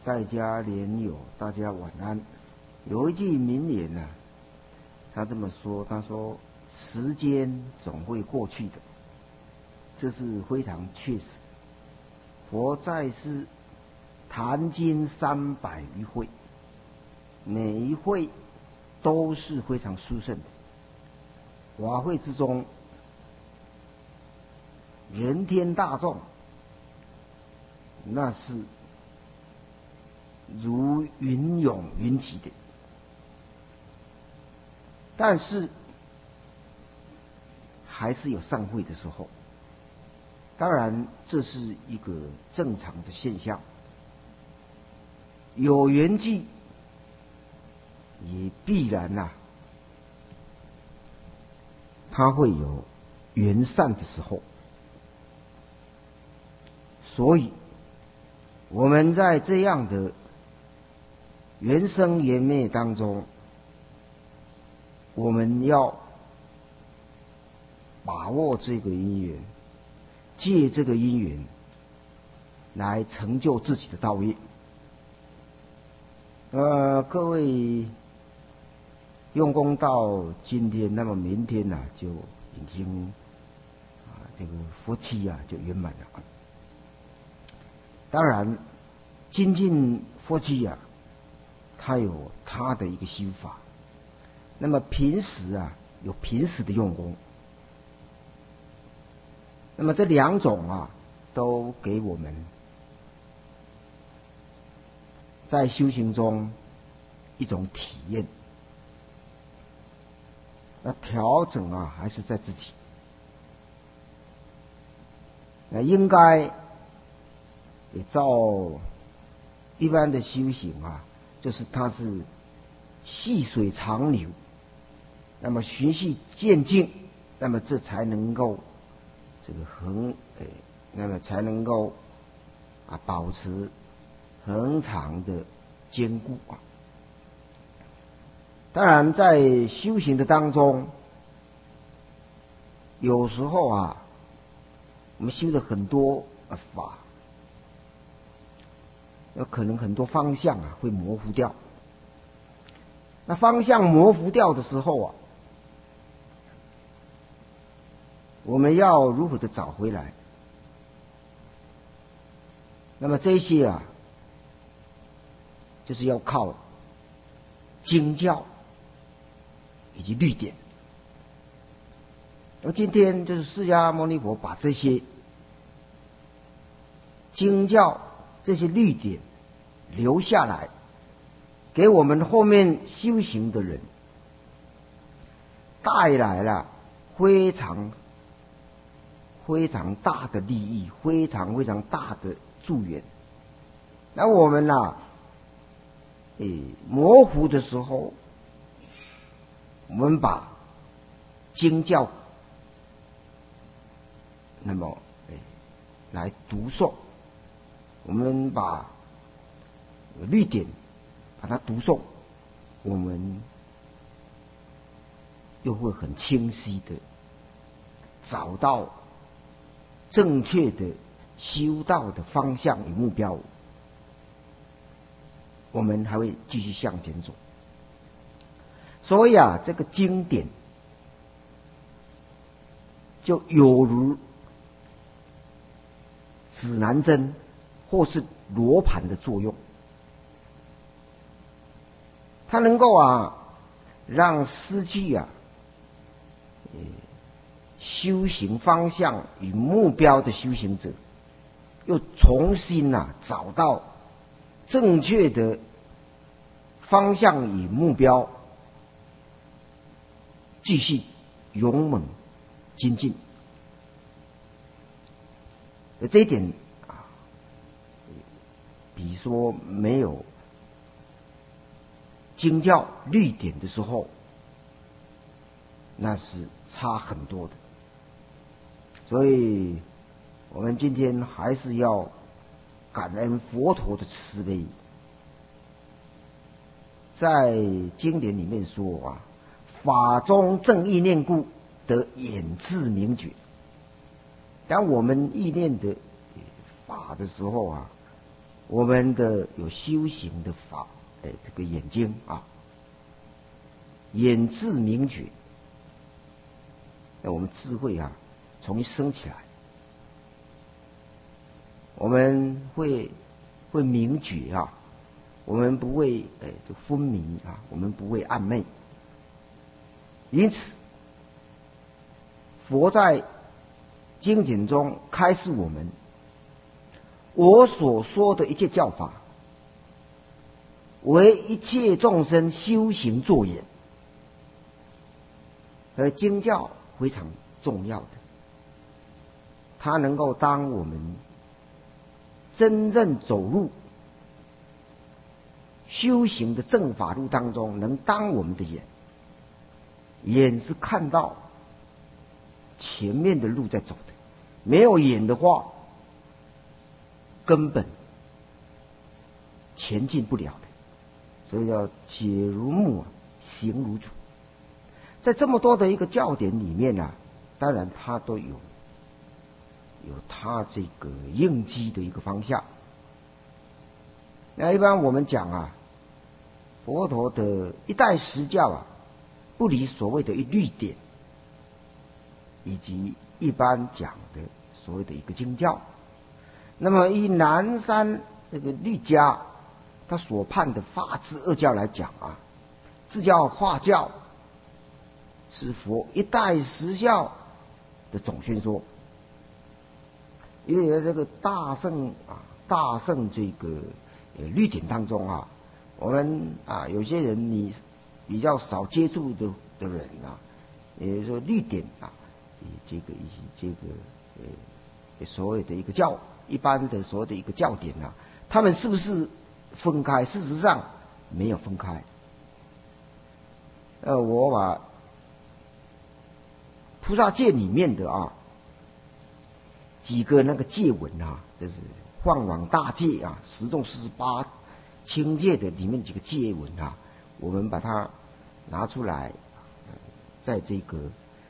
在家莲友，大家晚安。有一句名言啊，他这么说，他说：“时间总会过去的。”这是非常确实。佛在世谈经300余会，每一会都是非常殊胜的。法会之中，人天大众那是如云涌云集的，但是还是有散会的时候。当然，这是一个正常的现象。有缘聚，也必然它会有缘散的时候。所以，我们在这样的缘生缘灭当中，我们要把握这个因缘，借这个因缘来成就自己的道业。各位用功到今天，那么明天就已经这个佛期就圆满了。当然，精进佛期它有它的一个修法。那么平时有平时的用功。那么这两种都给我们在修行中一种体验。那调整还是在自己。那应该也照一般的修行就是它是细水长流，那么循序渐进，那么这才能够这个那么才能够保持恒常的坚固当然，在修行的当中，有时候我们修的很多法，有可能很多方向会模糊掉。那方向模糊掉的时候我们要如何的找回来？那么这些就是要靠经教以及律典。而今天就是释迦牟尼佛把这些经教、这些律典留下来，给我们后面修行的人带来了非常大的利益，非常大的助缘。那我们模糊的时候，我们把经教那么来读诵，我们把律典把它读诵，我们又会很清晰的找到正确的修道的方向与目标，我们还会继续向前走。所以这个经典就有如指南针或是罗盘的作用，它能够让失去修行方向与目标的修行者，又重新找到正确的方向与目标，继续勇猛精进。这一点比说没有经教律典的时候，那是差很多的。所以我们今天还是要感恩佛陀的慈悲。在经典里面说法中正意念故，得眼智明觉。当我们意念的法的时候我们的有修行的法，这个眼睛啊，眼智明觉，我们智慧啊重新升起来，我们会明觉啊，我们不会就昏迷啊，我们不会暗昧。因此，佛在经典中开示我们，我所说的一切教法，为一切众生修行作也。而经教非常重要的，它能够当我们真正走入修行的正法路当中，能当我们的眼。眼是看到前面的路在走的，没有眼的话，根本前进不了的。所以要解如木，行如杵。在这么多的一个教典里面啊，当然它都有它这个应机的一个方向。那一般我们讲啊，佛陀的一代实教啊，不离所谓的一律典，以及一般讲的所谓的一个经教。那么以南山这个律家他所判的法治二教来讲啊，自教化教是佛一代实教的总宣说。因为这个大乘这个律典当中啊，我们啊有些人你比较少接触的人啊，也就是说律典啊，以及这个所谓的一个一般的所谓的一个教典啊，他们是不是分开？事实上没有分开。我把菩萨戒里面的啊几个那个戒文啊，就是放往大戒啊、十众48清戒的里面几个戒文啊，我们把它拿出来，在这个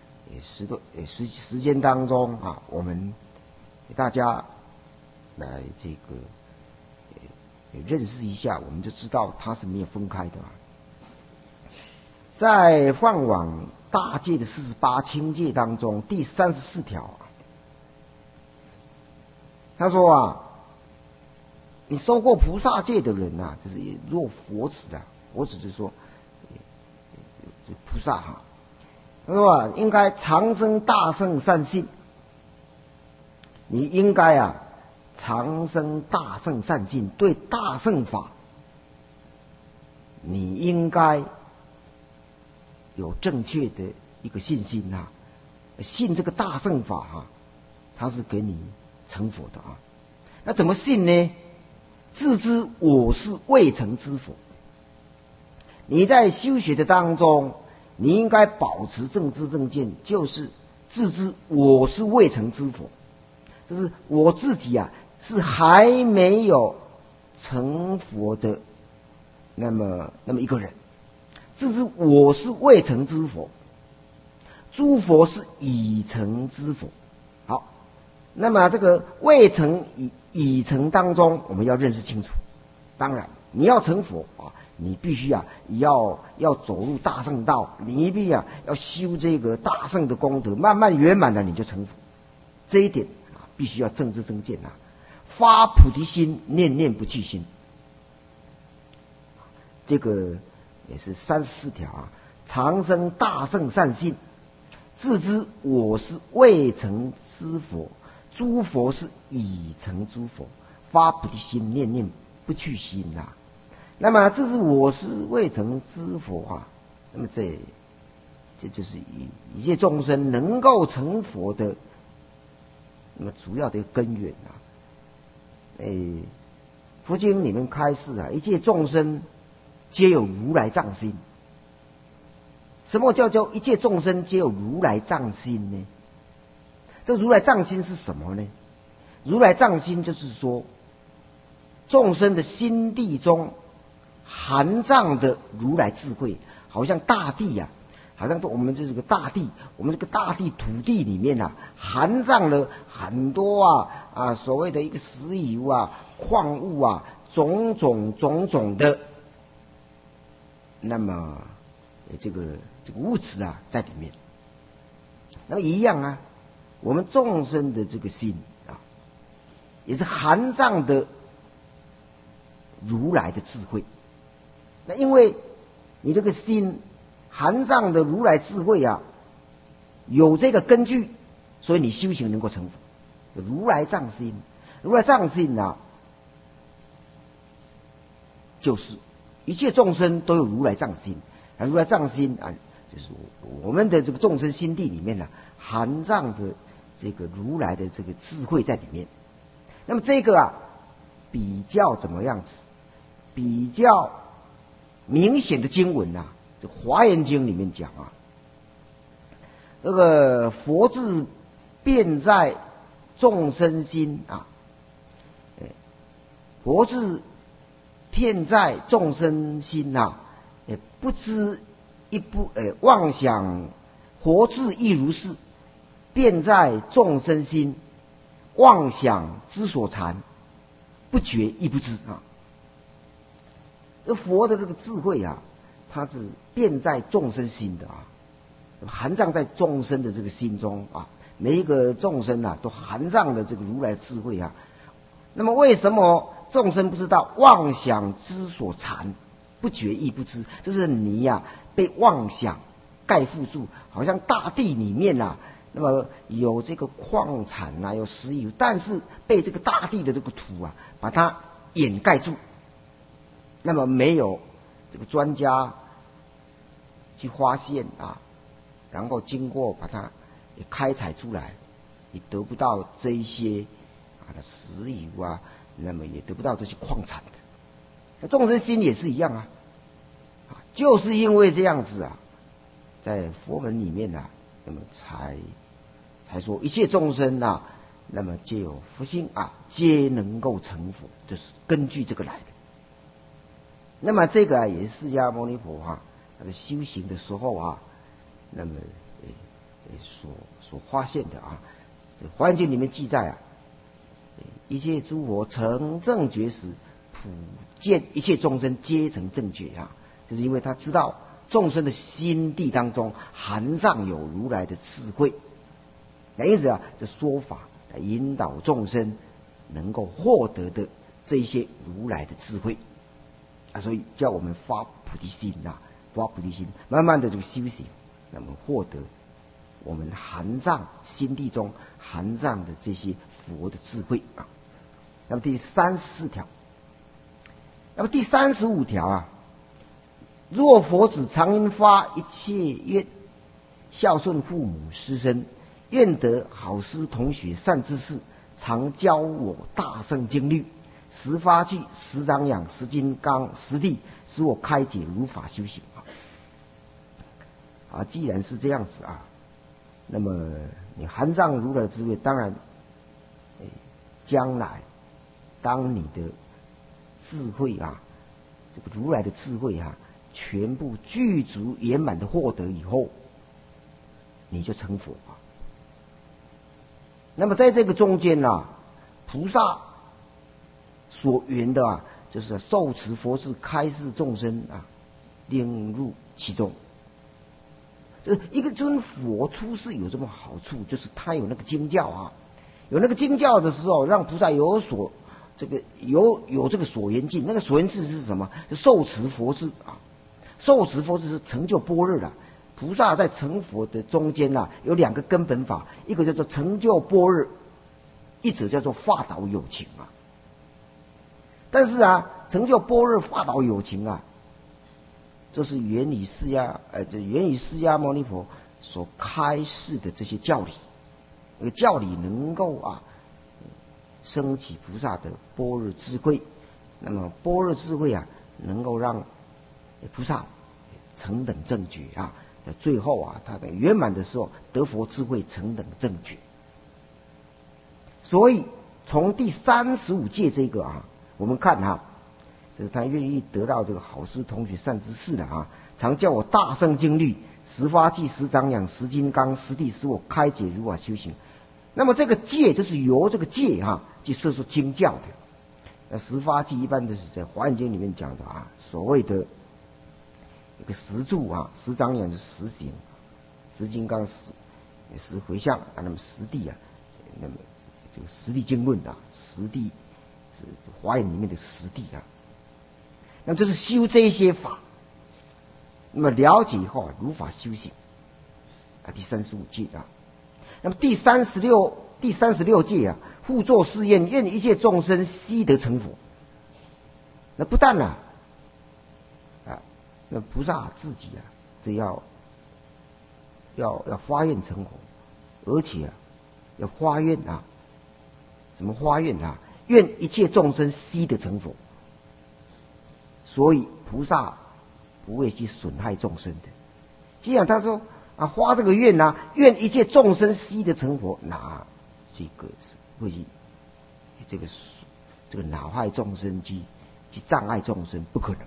时间当中啊，我们给大家来这个认识一下，我们就知道它是没有分开的啊。在放往大戒的48清戒当中，第34条，他说啊，你受过菩萨戒的人啊，就是若佛子啊，佛子就是说菩萨哈，他说啊，应该长生大圣善信，你应该啊长生大圣善信，对大圣法，你应该有正确的一个信心啊，信这个大圣法啊，它是给你成佛的啊。那怎么信呢？自知我是未成之佛。你在修学的当中，你应该保持正知正见，就是自知我是未成之佛，就是我自己啊是还没有成佛的那么一个人。自知我是未成之佛，诸佛是已成之佛。好，那么这个未成已成当中，我们要认识清楚。当然，你要成佛啊，你必须啊要走入大圣道，你必须啊要修这个大圣的功德，慢慢圆满了你就成佛。这一点啊，必须要正知正见啊，发菩提心，念念不去心。这个也是34条啊，长生大圣善信，自知我是未成之佛，诸佛是已成诸佛，发菩提心，念念不去心啊。那么这是我是未成之佛啊，那么这就是一切众生能够成佛的那么主要的一个根源啊。佛经里面开示啊，一切众生皆有如来藏心。什么叫做一切众生皆有如来藏心呢？这如来藏心是什么呢？如来藏心就是说，众生的心地中含藏的如来智慧，好像大地啊， 好像我们这个大地，我们这个大地土地里面啊，含藏了很多所谓的一个石油啊、矿物啊，种种的，那么这个物质啊在里面。那么一样啊，我们众生的这个心啊，也是含藏的如来的智慧。那因为你这个心含藏的如来智慧啊，有这个根据，所以你修行能够成佛。如来藏心，如来藏心啊，就是一切众生都有如来藏心。如来藏心啊，就是我们的这个众生心地里面呢，含藏的这个如来的这个智慧在里面。那么这个啊，比较怎么样子？比较明显的经文啊，这《华严经》里面讲啊，这个佛智遍在众生心啊，佛智遍在众生心啊，不知一不妄想，佛智亦如是，遍在众生心，妄想之所缠，不觉亦不知啊。这佛的这个智慧啊，它是遍在众生心的啊，含藏在众生的这个心中啊，每一个众生啊，都含藏的这个如来的智慧啊。那么为什么众生不知道？妄想之所缠，不觉亦不知，就是你呀，被妄想盖覆住，好像大地里面啊，那么有这个矿产啊，有石油，但是被这个大地的这个土啊，把它掩盖住。那么没有这个专家去发现啊，然后经过把它开采出来，你得不到这一些石油啊，那么也得不到这些矿产的。那众生心也是一样啊，就是因为这样子啊，在佛门里面啊，那么才说一切众生啊，那么皆有佛心啊，皆能够成佛，就是根据这个来的。那么这个也是释迦牟尼佛他在修行的时候啊，那么所发现的啊，《华严经》里面记载啊，一切诸佛成正觉时，普见一切众生皆成正觉啊，就是因为他知道众生的心地当中含藏有如来的智慧，那因此啊，这说法来引导众生能够获得的这一些如来的智慧啊，所以叫我们发菩提心啊，发菩提心，慢慢的这个修行，那么获得我们含藏心地中含藏的这些佛的智慧啊。那么第34条，那么第35条啊，若佛子常应发一切愿，孝顺父母师生，愿得好师同学善知识，常教我大圣经律，十发具，十长养，十金刚，十地，使我开解如法修行啊。既然是这样子啊，那么你含藏如来的智慧，当然，将来当你的智慧啊，这个如来的智慧啊，全部具足圆满的获得以后，你就成佛啊。那么在这个中间啊，菩萨所缘的啊，就是受持佛事，开示众生啊，令入其中。就是一个尊佛出世有这么好处，就是他有那个经教啊，有那个经教的时候，让菩萨有所这个有这个所缘境。那个所缘境是什么？就受持佛事啊，受持佛事是成就般若的。菩萨在成佛的中间啊，有两个根本法，一个叫做成就般若，一者叫做化导有情啊。但是啊，成就般若化导有情啊，这是源于释迦牟尼佛所开示的这些教理，这个教理能够啊升起菩萨的般若智慧。那么般若智慧啊，能够让菩萨成等正觉啊，在最后啊，他在圆满的时候得佛智慧成等正觉。所以从第35戒这个啊，我们看就是他愿意得到这个好事同学善知识的啊，常叫我大圣经律、十发记、十长养、十金刚、十地，使我开解如法修行。那么这个戒就是由这个戒去摄受经教的。那十发记一般都是在华严经里面讲的啊，所谓的一个十住十长养是十行，十金刚十回向那么十地那么这个十地经论十地是华严里面的十地那么这是修这些法，那么了解以后如法修行第35戒那么第36戒复作誓愿，愿一切众生悉得成佛。那不但那菩萨自己这要发愿成佛，而且要发愿什么发愿愿一切众生悉得成佛。所以菩萨不会去损害众生的。既然他说发这个愿愿一切众生悉得成佛，那这个是会去这个恼害众生去障碍众生，不可能的。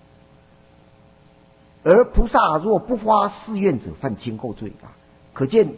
而菩萨若不发誓愿者，犯轻垢罪可见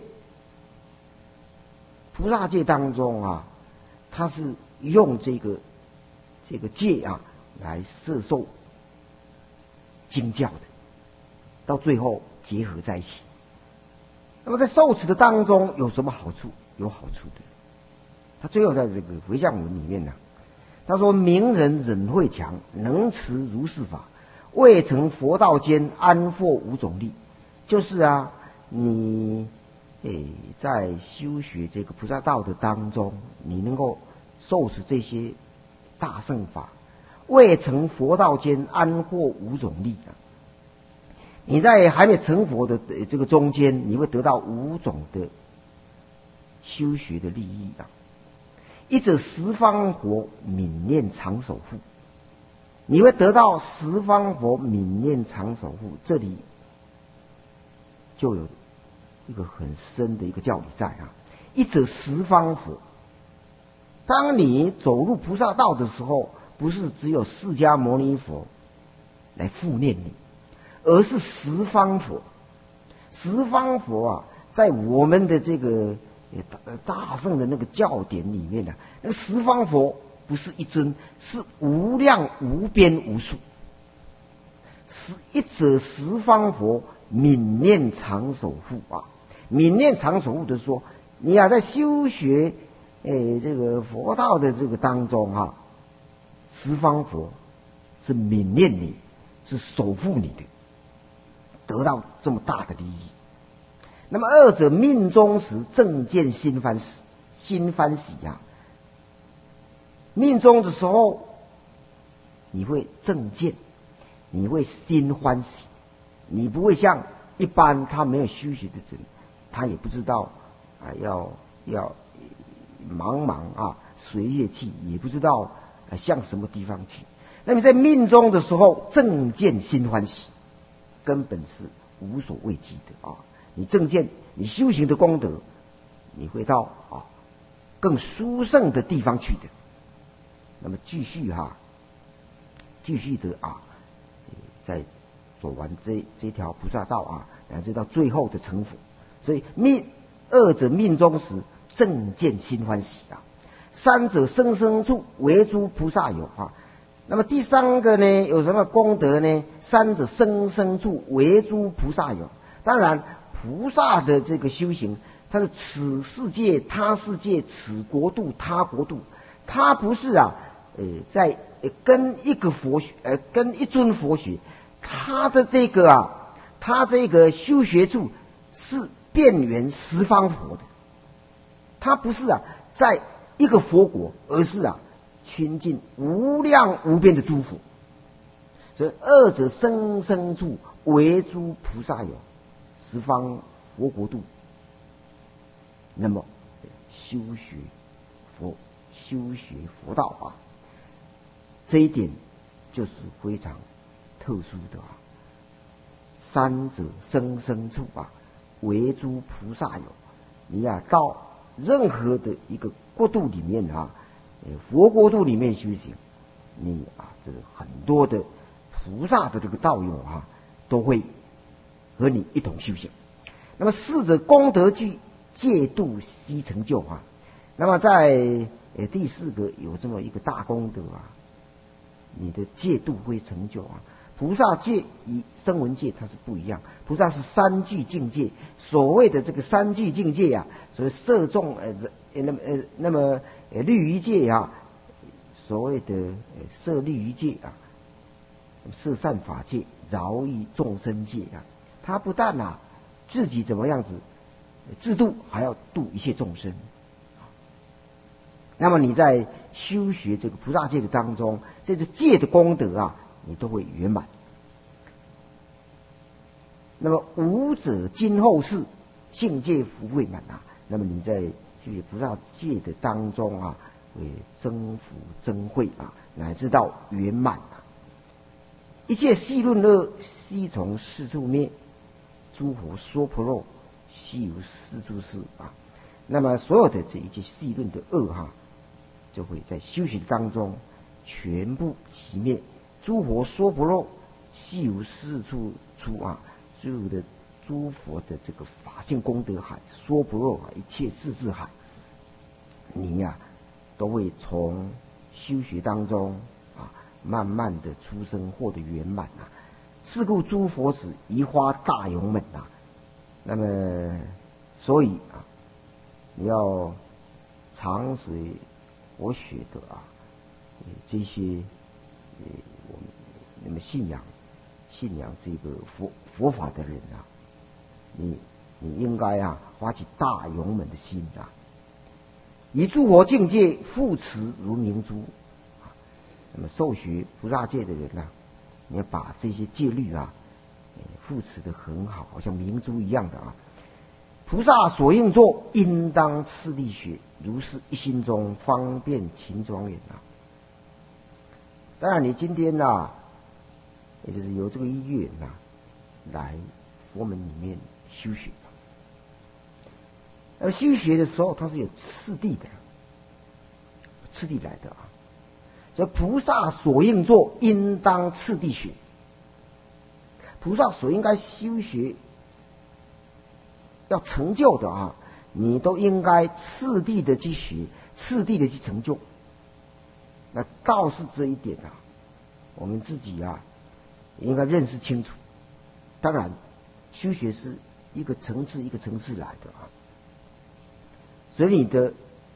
菩萨戒当中他是用这个戒来摄受经教的，到最后结合在一起。那么在受持的当中有什么好处？有好处的。他最后在这个回向文里面他说：明人忍慧强，能持如是法，未成佛道间，安获五种利。就是你在修学这个菩萨道的当中，你能够受持这些大乘法，未成佛道间，安获五种利你在还没成佛的这个中间，你会得到5种的修学的利益一者十方佛泯念常守护，你会得到十方佛泯念常守护。这里就有一个很深的一个教理在一者十方佛，当你走入菩萨道的时候，不是只有释迦牟尼佛来护念你，而是十方佛。十方佛在我们的这个大圣的那个教典里面那个十方佛不是一尊，是无量无边无数。一者十方佛泯念常守护泯念常守护的说，你在修学这个佛道的这个当中十方佛是泯念你，是守护你的，得到这么大的利益。那么二者命中时正见心欢喜命中的时候你会正见，你会心欢喜，你不会像一般他没有修学的人，他也不知道要茫随业去，也不知道向什么地方去。那么在命中的时候正见心欢喜，根本是无所畏惧的你正见，你修行的功德，你会到更殊胜的地方去的。那么继续的再走完这条菩萨道乃至到最后的成佛。所以二者命中时正见心欢喜三者生生处为诸菩萨有那么第三个呢，有什么功德呢？三者生生处为诸菩萨有。当然菩萨的这个修行，它是此世界他世界，此国度他国度，它不是在跟一个佛学跟一尊佛学，他的这个修学处是遍缘十方佛的，他不是在一个佛国，而是亲近无量无边的诸佛。所以二者生生处为诸菩萨有，十方佛国度。那么修学佛道这一点就是非常特殊的三者生生处为诸菩萨有。你到任何的一个国度里面佛国度里面修行， 你这个很多的菩萨的这个道友都会和你一同修行。那么四者功德具，戒度悉成就那么在第四个有这么一个大功德你的戒度会成就菩萨戒与声闻戒它是不一样，菩萨是三具境界。所谓的这个三具境界所谓摄众那么律仪戒所谓的摄律仪戒摄善法戒、饶益众生戒他不但自己怎么样子自度，还要度一切众生。那么你在修学这个菩萨戒的当中，这是戒的功德你都会圆满。那么五者今后世性戒福慧满那么你在修学菩萨戒的当中会增福增慧乃至到圆满一切细论恶悉从四处灭，诸佛说婆罗悉由四处事那么所有的这一切细论的恶就会在修行当中全部熄灭。诸佛说婆罗悉由四处出所有的诸佛的这个法性功德海、说婆罗一切智智海，你都会从修学当中慢慢的出生，获得圆满是故诸佛子移花大勇猛那么所以你要长随我学的这些我们那么信仰这个佛法的人你应该发起大勇猛的心以诸佛境界护持如明珠那么受学菩萨戒的人你要把这些戒律护持得很好，好像明珠一样的菩萨所应作，应当次第学，如是一心中方便勤庄严当然你今天也就是有这个意愿来佛门里面修学而修学的时候它是有次第的，次第来的所以菩萨所应作，应当次第学。菩萨所应该修学要成就的你都应该次第的去学，次第的去成就。那倒是这一点我们自己应该认识清楚。当然修学是一个层次一个层次来的所以你的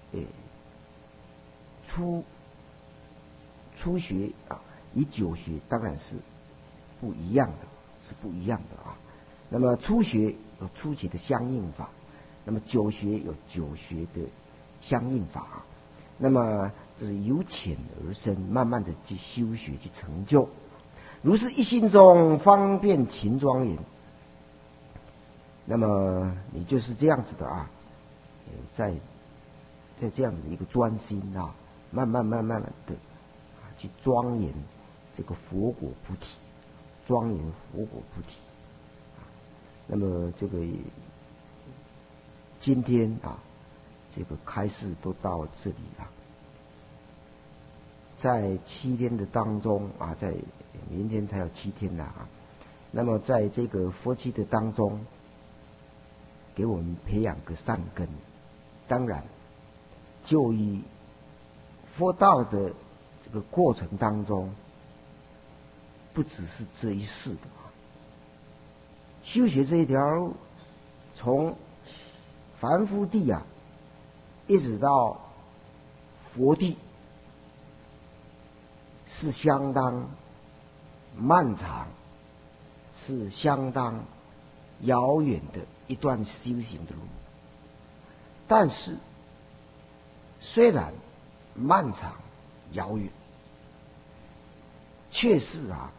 初学与久学当然是不一样的那么初学有初学的相应法，那么久学有久学的相应法那么就是由浅而深，慢慢的去修学去成就。如是一心中方便勤庄严，那么你就是这样子的在这样的一个专心慢慢的去庄严这个佛果菩提，庄严佛果菩提那么这个今天这个开示都到这里在7天的当中在明天才有7天那么在这个佛期的当中，给我们培养个善根。当然就以佛道的这个过程当中，不只是这一世的修学这一条路，从凡夫地一直到佛地，是相当漫长，是相当遥远的一段修行的路。但是虽然漫长遥远，却是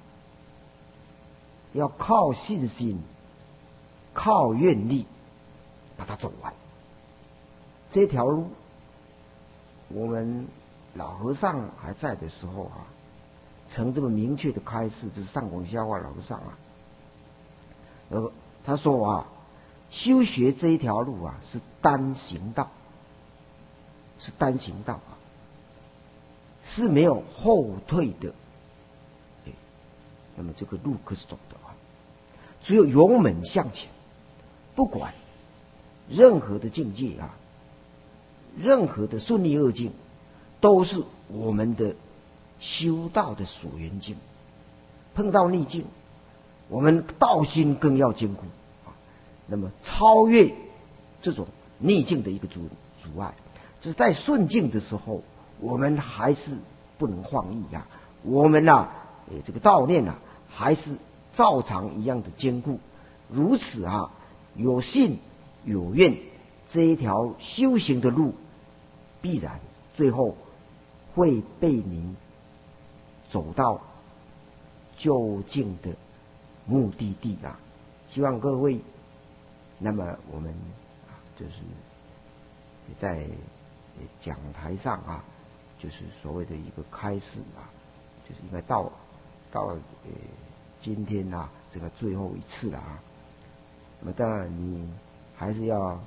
要靠信心，靠愿力把它走完。这条路我们老和尚还在的时候曾这么明确的开示，就是上广消化老和尚他说修学这一条路是单行道，是单行道是没有后退的。那么这个路可是走的啊，只有勇猛向前，不管任何的境界啊，任何的顺利恶境，都是我们的修道的所缘境。碰到逆境，我们道心更要坚固啊。那么超越这种逆境的一个阻碍，就是在顺境的时候，我们还是不能放逸啊。我们这个道念还是照常一样的坚固。如此有信有愿，这一条修行的路，必然最后会被你走到究竟的目的地啊！希望各位，那么我们就是在讲台上就是所谓的一个开示就是应该到今天这个最后一次了那么当然你还是要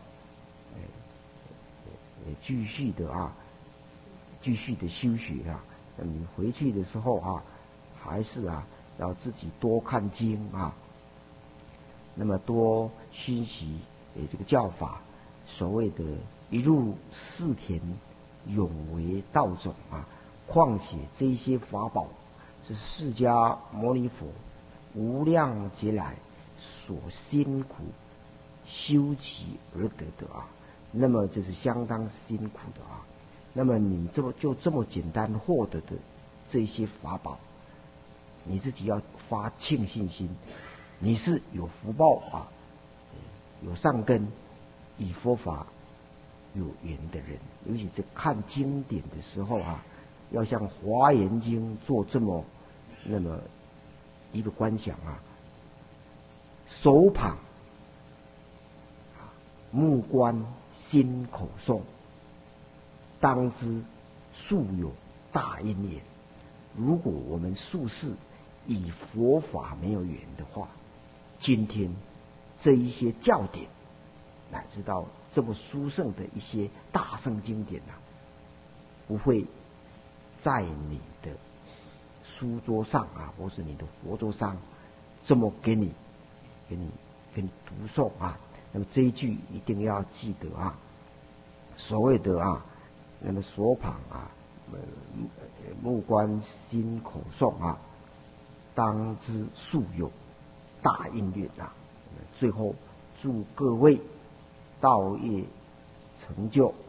继续的修学那么你回去的时候还是要自己多看经那么多熏习这个教法，所谓的一入寺田永为道种况且这些法宝是释迦牟尼佛无量劫来所辛苦修集而得的那么这是相当辛苦的那么你这么简单获得的这些法宝，你自己要发庆幸心，你是有福报有善根，与佛法有缘的人。尤其在看经典的时候要像《华严经》做那么一个观想手旁目观心口诵，当知素有大因缘。如果我们术士以佛法没有缘的话，今天这一些教典，乃至到这么殊胜的一些大圣经典不会在你的书桌上或是你的佛桌上这么给你读诵那么这一句一定要记得所谓的那么所旁目观心口诵当知素有大因缘最后祝各位道业成就。